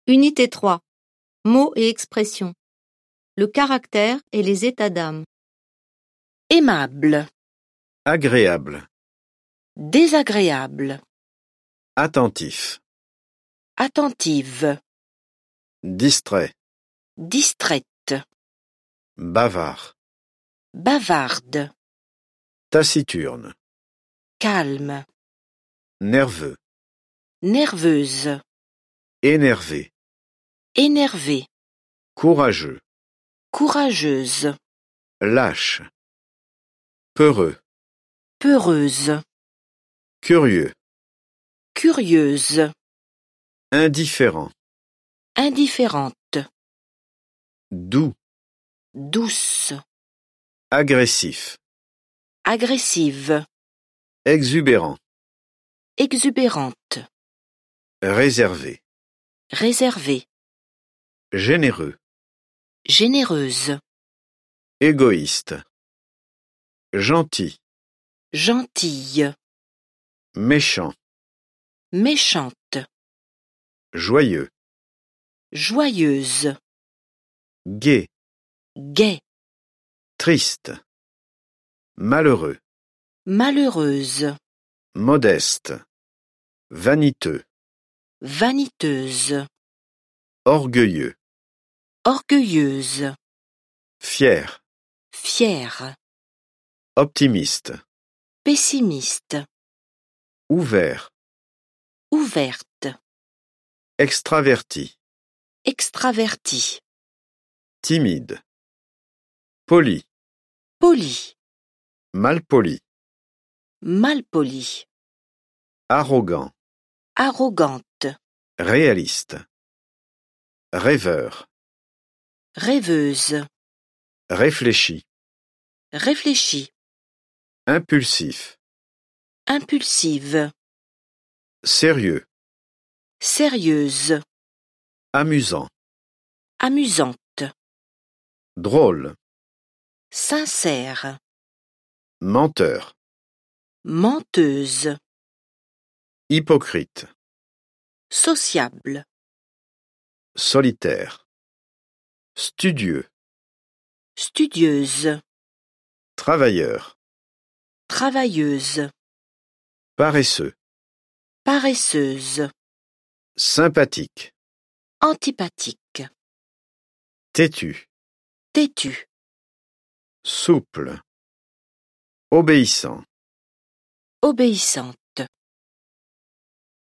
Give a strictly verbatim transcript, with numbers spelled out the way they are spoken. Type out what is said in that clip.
Unité trois. Mots et expressions. Le caractère et les états d'âme. Aimable, Agréable, désagréable, attentif, attentive, distrait, distraite, bavard, bavarde, taciturne, calme, nerveux, nerveuse, énervé, énervée, courageux, courageuse, lâche, peureux, peureuse, curieux, curieuse, indifférent, indifférente, doux, douce, agressif, agressive, exubérant, exubérante, réservé, réservée, généreux, généreuse, égoïste, gentil, gentille, méchant, méchante, joyeux, joyeuse, gai, gaie, triste, malheureux, malheureuse, modeste, vaniteux, vaniteuse, orgueilleux, orgueilleuse, fier, fière, optimiste, pessimiste, ouvert, ouverte, extraverti, extravertie, timide, poli, polie, malpoli, malpolie, arrogant, arrogante, réaliste, rêveur, rêveuse, réfléchi, réfléchie, impulsif, impulsive, sérieux, sérieuse, amusant, amusante, drôle, sincère, menteur, menteuse, hypocrite, sociable, solitaire, studieux, studieuse, travailleur, travailleuse, paresseux, paresseuse, sympathique, antipathique, têtu, têtue, souple, obéissant. obéissante.